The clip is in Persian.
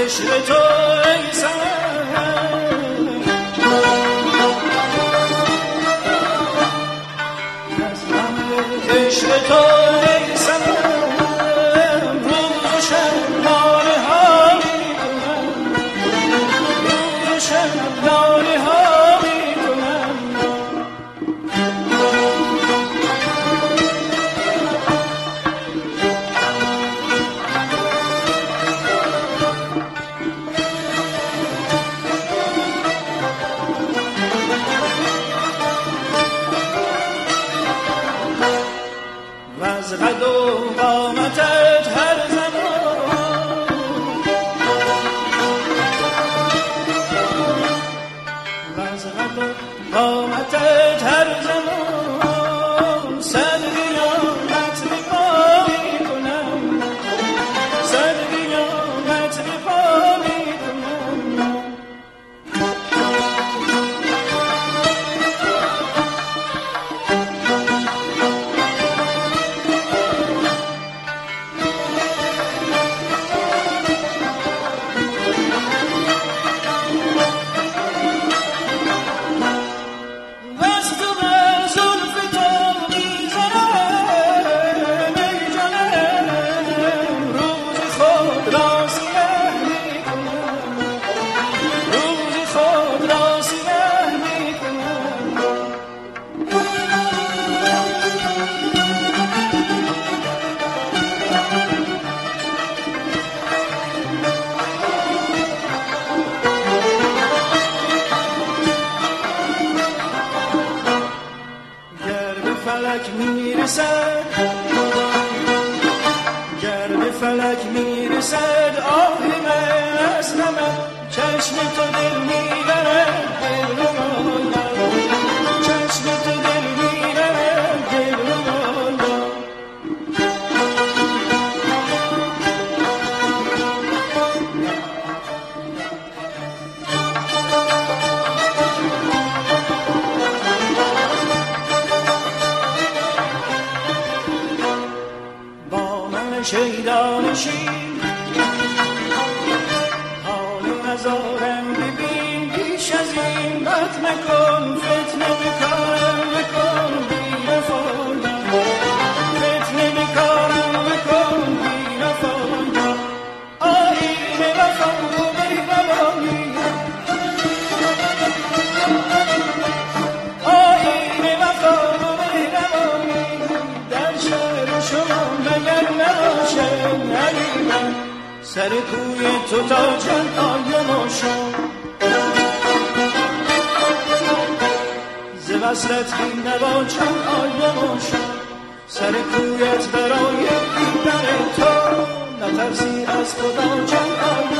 عشق تو ای صنم، از غم عشق تو ای صنم، روز و شب ناله ها میکنم، روز و شب ناله ها میکنم. از قد و قامتت هر زمان، از قد و قامتت هر زمان، صد قیامت به پا میکنم، صد قیامت به پا میکنم. فلک میرسد، گر به فلک میرسد آه من از نمد، چشم تو دل میبرد دل رو، چشم تو دل میبرد دل رو. شیدانشین حال نزارم ببین، بیش از این بد مکن، فتنه بکارم مکن بی وفایان، فتنه بکارم مکن بی وفایان. آیین وفا و مهربانی، آیین وفا و مهربانی، در شهر شما مگر نباشد علیمم، سر کوی تو تا جان آیم شد، ز وصلت بی نباشد آیم شد، سر کویت برای دیدن تو، نترسی از خدا جان آیم